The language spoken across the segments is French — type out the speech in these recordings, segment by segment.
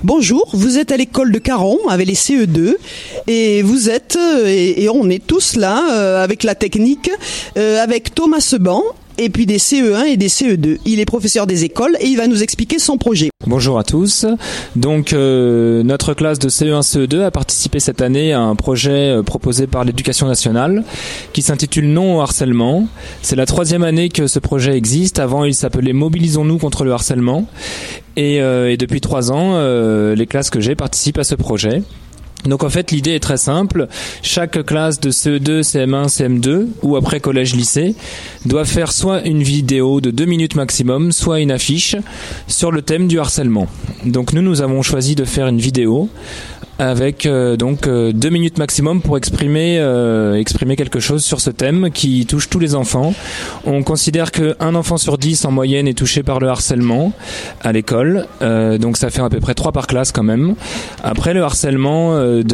Bonjour, vous êtes à l'école de Caron avec les CE2 et vous êtes, et on est tous là avec la technique, avec Thomas Seban et puis des CE1 et des CE2. Il est professeur des écoles et il va nous expliquer son projet. Bonjour à tous. Donc notre classe de CE1 CE2 a participé cette année à un projet proposé par l'Éducation nationale qui s'intitule Non au harcèlement. C'est la 3e année que ce projet existe. Avant, il s'appelait Mobilisons-nous contre le harcèlement. Et depuis 3 ans, les classes que j'ai participent à ce projet. Donc en fait l'idée est très simple, chaque classe de CE2, CM1, CM2 ou après collège-lycée doit faire soit une vidéo de 2 minutes maximum, soit une affiche sur le thème du harcèlement. Donc nous avons choisi de faire une vidéo avec 2 minutes maximum pour exprimer quelque chose sur ce thème qui touche tous les enfants. On considère qu'un enfant sur 10 en moyenne est touché par le harcèlement à l'école, donc ça fait à peu près 3 par classe quand même. Après le harcèlement,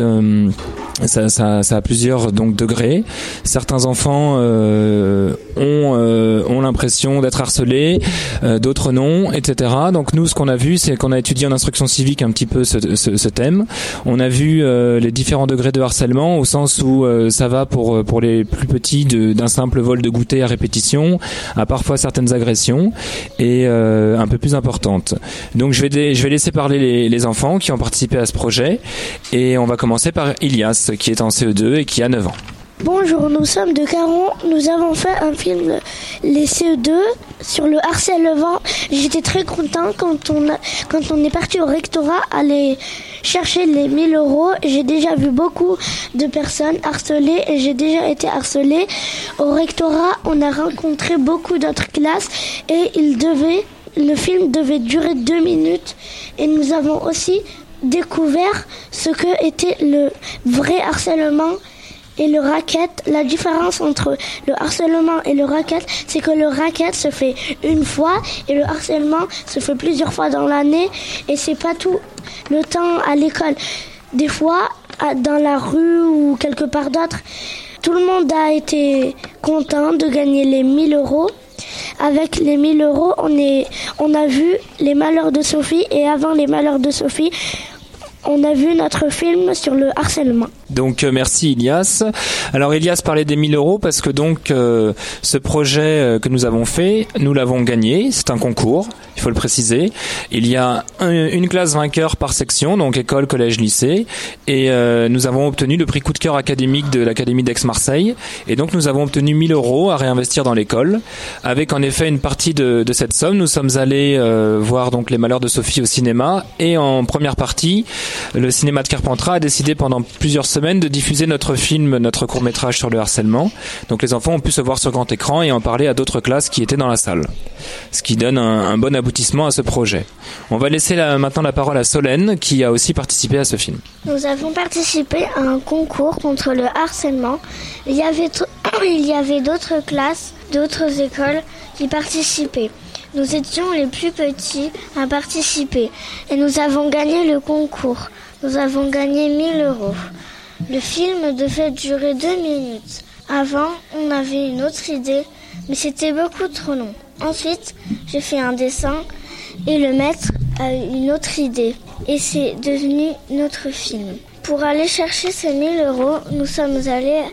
ça a plusieurs degrés. Certains enfants ont l'impression d'être harcelés, d'autres non, etc. Donc nous, ce qu'on a vu, c'est qu'on a étudié en instruction civique un petit peu ce thème. On a vu les différents degrés de harcèlement au sens où ça va pour les plus petits d'un simple vol de goûter à répétition à parfois certaines agressions et un peu plus importantes. Donc je vais laisser parler les enfants qui ont participé à ce projet et on va commencer par Ilias qui est en CE2 et qui a 9 ans. Bonjour, nous sommes de Caron. Nous avons fait un film, les CE2, sur le harcèlement. J'étais très content quand on est parti au rectorat aller chercher les 1000 €. J'ai déjà vu beaucoup de personnes harcelées et j'ai déjà été harcelée. Au rectorat, on a rencontré beaucoup d'autres classes et le film devait durer 2 minutes et nous avons aussi découvert ce que était le vrai harcèlement et le racket. La différence entre le harcèlement et le racket, c'est que le racket se fait une fois et le harcèlement se fait plusieurs fois dans l'année et c'est pas tout le temps à l'école. Des fois, dans la rue ou quelque part d'autre, tout le monde a été content de gagner les 1000 €. Avec les 1000 €, on a vu Les Malheurs de Sophie et avant Les Malheurs de Sophie, on a vu notre film sur le harcèlement. Donc merci Ilias. Alors Ilias parlait des 1000 € parce que ce projet que nous avons fait, nous l'avons gagné. C'est un concours, il faut le préciser. Il y a une classe vainqueur par section, donc école, collège, lycée. Et nous avons obtenu le prix coup de cœur académique de l'Académie d'Aix-Marseille. Et donc nous avons obtenu 1000 € à réinvestir dans l'école. Avec en effet une partie de cette somme, nous sommes allés voir donc Les Malheurs de Sophie au cinéma. Et en première partie, le cinéma de Carpentras a décidé pendant plusieurs semaines de diffuser notre film, notre court-métrage sur le harcèlement. Donc les enfants ont pu se voir sur grand écran et en parler à d'autres classes qui étaient dans la salle. Ce qui donne un bon aboutissement à ce projet. On va laisser maintenant la parole à Solène qui a aussi participé à ce film. Nous avons participé à un concours contre le harcèlement. Il y avait d'autres classes, d'autres écoles qui participaient. Nous étions les plus petits à participer et nous avons gagné le concours. Nous avons gagné 1000 €. Le film devait durer 2 minutes. Avant, on avait une autre idée, mais c'était beaucoup trop long. Ensuite, j'ai fait un dessin et le maître a eu une autre idée et c'est devenu notre film. Pour aller chercher ces 1000 €, nous sommes allés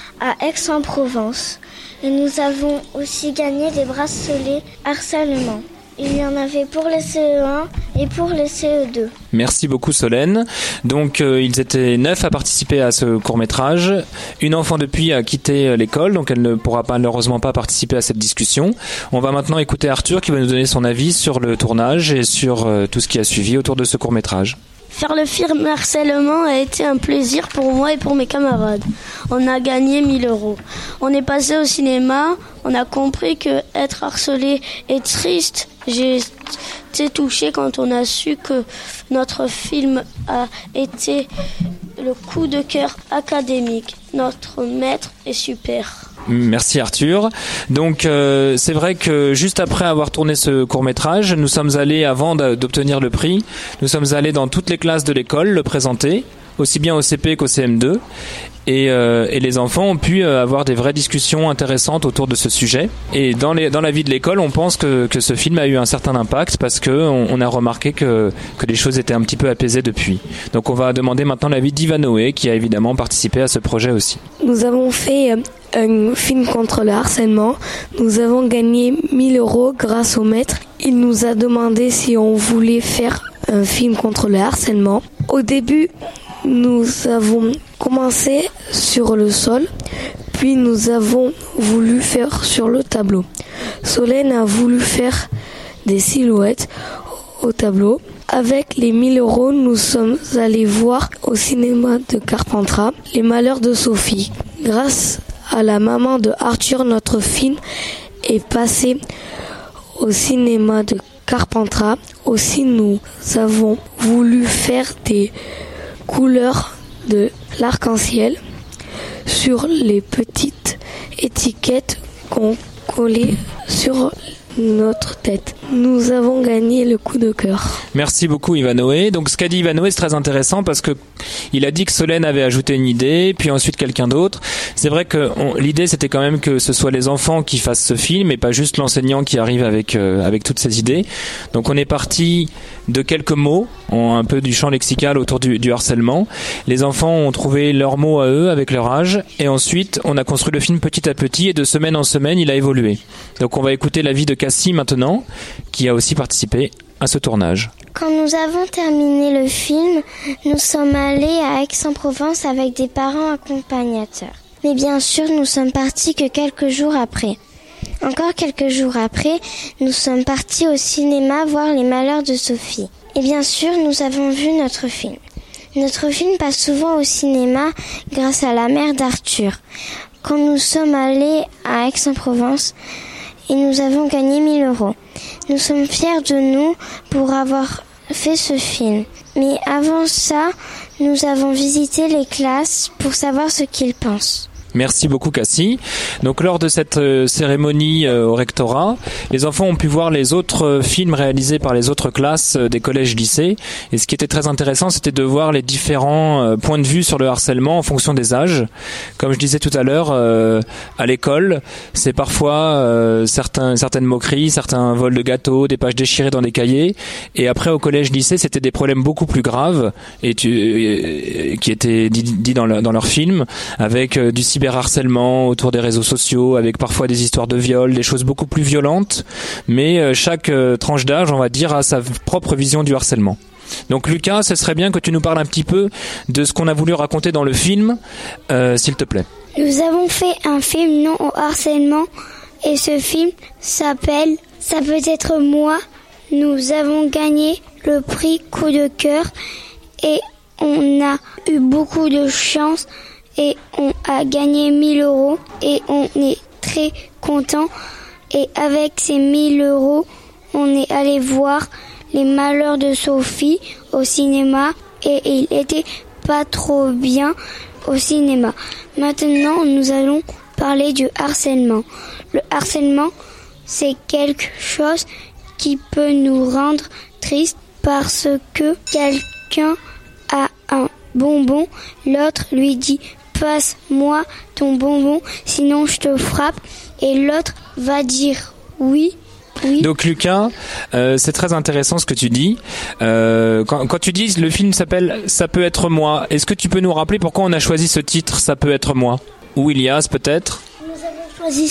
à Aix-en-Provence et nous avons aussi gagné des bracelets harcèlement. Il y en avait pour les CE1 et pour les CE2. Merci beaucoup Solène. Donc ils étaient 9 à participer à ce court-métrage. Une enfant depuis a quitté l'école, donc elle ne pourra malheureusement pas participer à cette discussion. On va maintenant écouter Arthur qui va nous donner son avis sur le tournage et sur tout ce qui a suivi autour de ce court-métrage. Faire le film harcèlement a été un plaisir pour moi et pour mes camarades. On a gagné 1000 €. On est passé au cinéma, on a compris que être harcelé est triste. J'ai été touchée quand on a su que notre film a été le coup de cœur académique. Notre maître est super. Merci Arthur. Donc c'est vrai que juste après avoir tourné ce court-métrage, nous sommes allés, avant d'obtenir le prix, nous sommes allés dans toutes les classes de l'école le présenter. aussi bien au CP qu'au CM2. Et les enfants ont pu avoir des vraies discussions intéressantes autour de ce sujet. Et dans la vie de l'école, on pense que ce film a eu un certain impact parce que on a remarqué que les choses étaient un petit peu apaisées depuis. Donc on va demander maintenant l'avis d'Ivanoé qui a évidemment participé à ce projet aussi. Nous avons fait un film contre le harcèlement. Nous avons gagné 1 000 € grâce au maître. Il nous a demandé si on voulait faire un film contre le harcèlement. Au début, nous avons commencé sur le sol, puis nous avons voulu faire sur le tableau. Solène a voulu faire des silhouettes au tableau. Avec les 1 000 €, nous sommes allés voir au cinéma de Carpentras Les Malheurs de Sophie. Grâce à la maman de Arthur, notre film est passé au cinéma de Carpentras. Aussi, nous avons voulu faire des couleurs de l'arc-en-ciel sur les petites étiquettes qu'on collait sur notre tête. Nous avons gagné le coup de cœur. Merci beaucoup Ivanoé. Donc ce qu'a dit Ivanoé, c'est très intéressant parce que il a dit que Solène avait ajouté une idée, puis ensuite quelqu'un d'autre. C'est vrai que l'idée c'était quand même que ce soit les enfants qui fassent ce film et pas juste l'enseignant qui arrive avec toutes ces idées. Donc on est parti de quelques mots, un peu du champ lexical autour du harcèlement. Les enfants ont trouvé leurs mots à eux avec leur âge et ensuite on a construit le film petit à petit et de semaine en semaine il a évolué. Donc on va écouter l'avis de Cassie maintenant qui a aussi participé à ce tournage. Quand nous avons terminé le film, nous sommes allés à Aix-en-Provence avec des parents accompagnateurs. Mais bien sûr, nous sommes partis que quelques jours après. Encore quelques jours après, nous sommes partis au cinéma voir Les Malheurs de Sophie. Et bien sûr, nous avons vu notre film. Notre film passe souvent au cinéma grâce à la mère d'Arthur. Quand nous sommes allés à Aix-en-Provence, et nous avons gagné 1 000 €. Nous sommes fiers de nous pour avoir fait ce film. Mais avant ça, nous avons visité les classes pour savoir ce qu'ils pensent. Merci beaucoup Cassie. Donc lors de cette cérémonie au rectorat, les enfants ont pu voir les autres films réalisés par les autres classes des collèges-lycées. Et ce qui était très intéressant, c'était de voir les différents points de vue sur le harcèlement en fonction des âges. Comme je disais tout à l'heure, à l'école, c'est parfois certaines moqueries, certains vols de gâteaux, des pages déchirées dans des cahiers. Et après au collège-lycée, c'était des problèmes beaucoup plus graves et qui étaient dits dans leur film, avec du cyberharcèlement autour des réseaux sociaux, avec parfois des histoires de viol, des choses beaucoup plus violentes, mais chaque tranche d'âge, on va dire, a sa propre vision du harcèlement. Donc Lucas, ce serait bien que tu nous parles un petit peu de ce qu'on a voulu raconter dans le film, s'il te plaît. Nous avons fait un film non au harcèlement et ce film s'appelle « Ça peut être moi ». Nous avons gagné le prix Coup de cœur et on a eu beaucoup de chance et on a gagné 1 000 € et on est très content. Et avec ces 1 000 €, on est allé voir Les Malheurs de Sophie au cinéma et il était pas trop bien au cinéma. Maintenant, nous allons parler du harcèlement. Le harcèlement, c'est quelque chose qui peut nous rendre tristes parce que quelqu'un a un bonbon, l'autre lui dit « Passe-moi ton bonbon, sinon je te frappe » et l'autre va dire « Oui ». Oui. Donc Lucas, c'est très intéressant ce que tu dis. Quand tu dis le film s'appelle « Ça peut être moi », est-ce que tu peux nous rappeler pourquoi on a choisi ce titre « Ça peut être moi » ou Ilias peut-être ? Nous avons choisi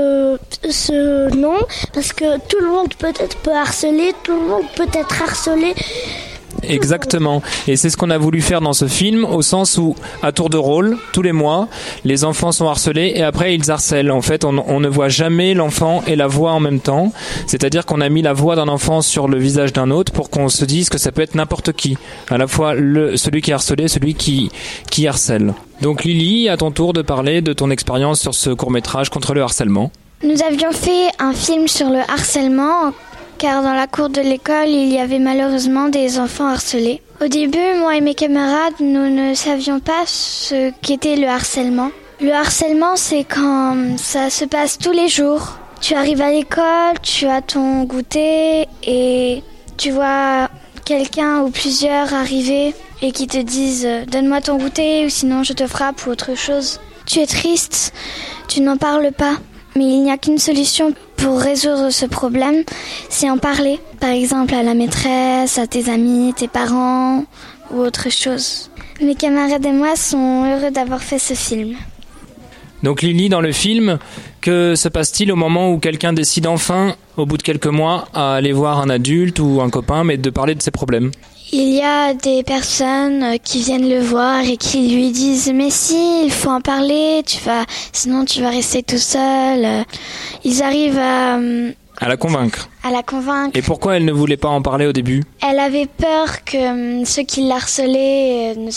ce nom parce que tout le monde peut-être peut harceler, tout le monde peut être harcelé. Exactement. Et c'est ce qu'on a voulu faire dans ce film, au sens où, à tour de rôle, tous les mois, les enfants sont harcelés et après ils harcèlent. En fait, on ne voit jamais l'enfant et la voix en même temps. C'est-à-dire qu'on a mis la voix d'un enfant sur le visage d'un autre pour qu'on se dise que ça peut être n'importe qui. À la fois celui qui est harcelé, celui qui harcèle. Donc Lily, à ton tour de parler de ton expérience sur ce court-métrage contre le harcèlement. Nous avions fait un film sur le harcèlement, car dans la cour de l'école, il y avait malheureusement des enfants harcelés. Au début, moi et mes camarades, nous ne savions pas ce qu'était le harcèlement. Le harcèlement, c'est quand ça se passe tous les jours. Tu arrives à l'école, tu as ton goûter et tu vois quelqu'un ou plusieurs arriver et qui te disent « donne-moi ton goûter ou sinon je te frappe » ou autre chose. Tu es triste, tu n'en parles pas. Mais il n'y a qu'une solution pour résoudre ce problème, c'est en parler. Par exemple à la maîtresse, à tes amis, tes parents ou autre chose. Mes camarades et moi sont heureux d'avoir fait ce film. Donc Lily, dans le film, que se passe-t-il au moment où quelqu'un décide enfin, au bout de quelques mois, à aller voir un adulte ou un copain, mais de parler de ses problèmes ? Il y a des personnes qui viennent le voir et qui lui disent « Mais si, il faut en parler, sinon tu vas rester tout seul. » Ils arrivent à la convaincre. À la convaincre. Et pourquoi elle ne voulait pas en parler au début ? Elle avait peur que ceux qui l'harcelaient ne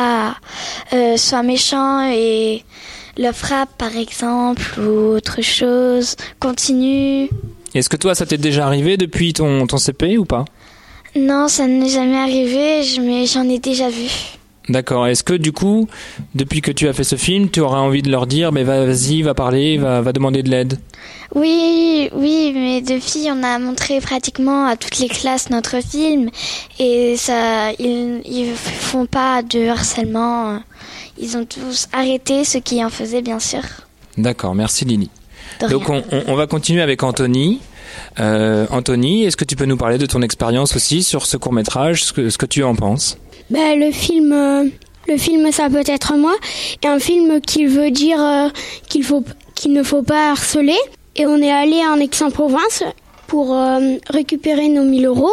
soient méchants et le frappent par exemple ou autre chose, continue. Est-ce que toi ça t'est déjà arrivé depuis ton CP ou pas ? Non, ça n'est jamais arrivé, mais j'en ai déjà vu. D'accord. Est-ce que du coup, depuis que tu as fait ce film, tu aurais envie de leur dire, mais vas-y, va parler, va demander de l'aide ? Oui, mais depuis, on a montré pratiquement à toutes les classes notre film et ils font pas de harcèlement. Ils ont tous arrêté, ceux qui en faisaient, bien sûr. D'accord, merci Lily. Donc on va continuer avec Anthony. Anthony, est-ce que tu peux nous parler de ton expérience aussi sur ce court-métrage, ce que tu en penses ? Le film, ça peut être moi, et un film qui veut dire qu'il ne faut pas harceler. Et on est allé en Aix-en-Provence pour récupérer nos 1 000 euros.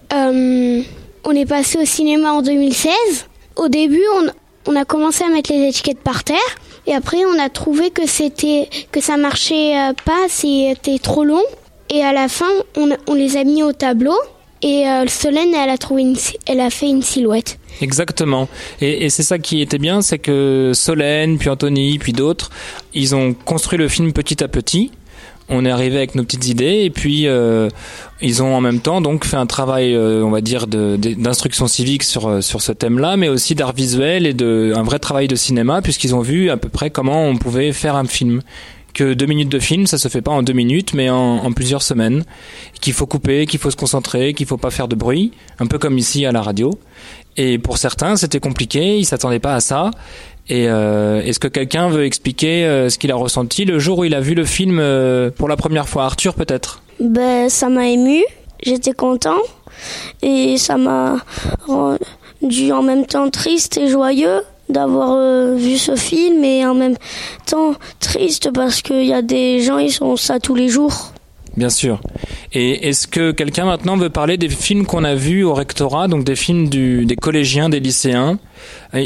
On est passé au cinéma en 2016. Au début, on a commencé à mettre les étiquettes par terre. Et après, on a trouvé que ça marchait pas, c'était trop long. Et à la fin, on les a mis au tableau. Et Solène, elle a fait une silhouette. Exactement. Et c'est ça qui était bien, c'est que Solène, puis Anthony, puis d'autres, ils ont construit le film petit à petit. On est arrivé avec nos petites idées et puis ils ont en même temps donc fait un travail, on va dire, d'instruction civique sur ce thème-là, mais aussi d'art visuel et un vrai travail de cinéma, puisqu'ils ont vu à peu près comment on pouvait faire un film. Que 2 minutes de film, ça se fait pas en 2 minutes, mais en plusieurs semaines. Qu'il faut couper, qu'il faut se concentrer, qu'il faut pas faire de bruit, un peu comme ici à la radio. Et pour certains, c'était compliqué, ils s'attendaient pas à ça. Et est-ce que quelqu'un veut expliquer ce qu'il a ressenti le jour où il a vu le film pour la première fois ? Arthur, peut-être ? Ça m'a ému, j'étais content, et ça m'a rendu en même temps triste et joyeux d'avoir vu ce film, et en même temps triste parce qu'il y a des gens, ils sont ça tous les jours. Bien sûr. Et est-ce que quelqu'un maintenant veut parler des films qu'on a vus au rectorat, donc des films des collégiens, des lycéens ? Ilias ?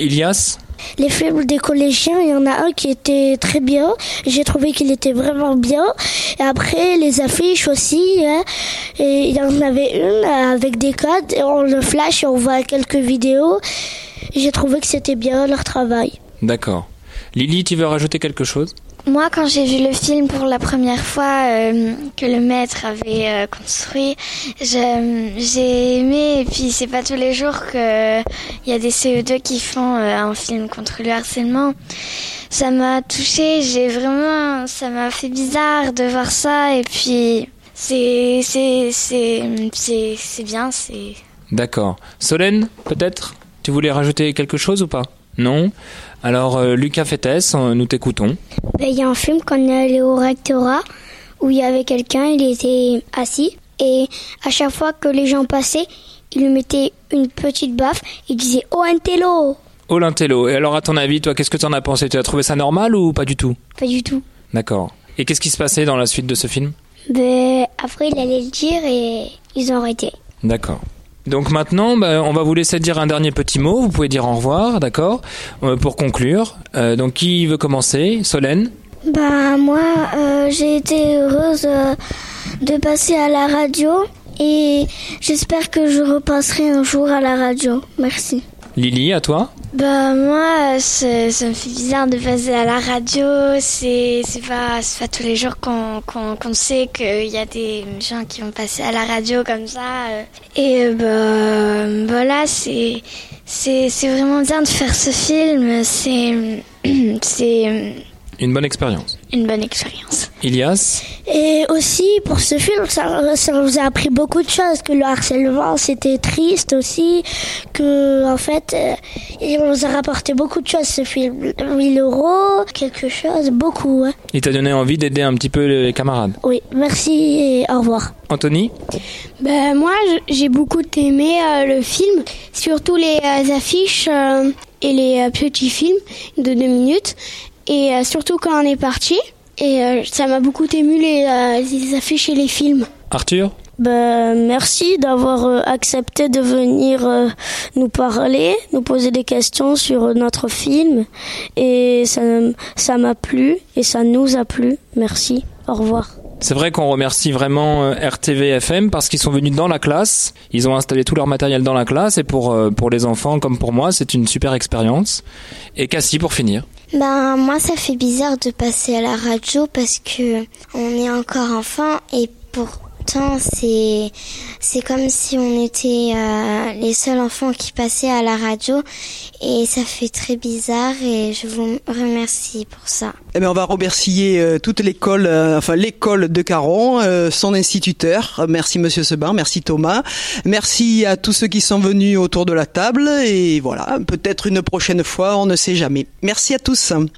Les films des collégiens, il y en a un qui était très bien. J'ai trouvé qu'il était vraiment bien. Et après, les affiches aussi. Hein. Et il y en avait une avec des codes. Et on le flash et on voit quelques vidéos. J'ai trouvé que c'était bien leur travail. D'accord. Lily, tu veux rajouter quelque chose ? Moi, quand j'ai vu le film pour la première fois que le maître avait construit, j'ai aimé. Et puis, c'est pas tous les jours qu'il y a des CE2 qui font un film contre le harcèlement. Ça m'a touchée. Ça m'a fait bizarre de voir ça. Et puis, c'est bien. D'accord. Solène, peut-être ? Tu voulais rajouter quelque chose ou pas ? Non ? Alors, Lucas Fettes, nous t'écoutons. Il y a un film quand on est allé au rectorat où il y avait quelqu'un, il était assis et à chaque fois que les gens passaient, il lui mettait une petite baffe, il disait « Oh, un télo !» Oh, l'intello. Et alors, à ton avis, toi, qu'est-ce que tu en as pensé ? Tu as trouvé ça normal ou pas du tout ? Pas du tout. D'accord. Et qu'est-ce qui se passait dans la suite de ce film ? Après, il allait le dire et ils ont arrêté. D'accord. Donc maintenant, on va vous laisser dire un dernier petit mot. Vous pouvez dire au revoir, d'accord ? Pour conclure. Donc qui veut commencer ? Solène ? Moi, j'ai été heureuse de passer à la radio et j'espère que je repasserai un jour à la radio. Merci. Lily, à toi ? Moi, ça me fait bizarre de passer à la radio. C'est pas tous les jours qu'on sait qu'il y a des gens qui vont passer à la radio comme ça. Et voilà, c'est vraiment bien de faire ce film. Une bonne expérience. Une bonne expérience. Ilias? Et aussi, pour ce film, ça nous a appris beaucoup de choses. Que le harcèlement, c'était triste aussi. Que, en fait, il nous a rapporté beaucoup de choses, ce film. 1 000 €, quelque chose, beaucoup. Hein. Il t'a donné envie d'aider un petit peu les camarades. Oui, merci et au revoir. Anthony? Moi, j'ai beaucoup aimé le film, surtout les affiches et les petits films de 2 minutes. Et surtout quand on est parti. Et ça m'a beaucoup ému les affiches et les films. Arthur? Merci d'avoir accepté de venir nous parler, nous poser des questions sur notre film. Et ça m'a plu et ça nous a plu. Merci. Au revoir. C'est vrai qu'on remercie vraiment RTV FM parce qu'ils sont venus dans la classe. Ils ont installé tout leur matériel dans la classe et pour les enfants comme pour moi, c'est une super expérience. Et Cassie, pour finir. Moi, ça fait bizarre de passer à la radio parce que on est encore enfant et pourtant c'est comme si on était les seuls enfants qui passaient à la radio et ça fait très bizarre et je vous remercie pour ça. On va remercier toute l'école, l'école de Caron, son instituteur. Merci Monsieur Sebin, merci Thomas, merci à tous ceux qui sont venus autour de la table et voilà, peut-être une prochaine fois, on ne sait jamais. Merci à tous.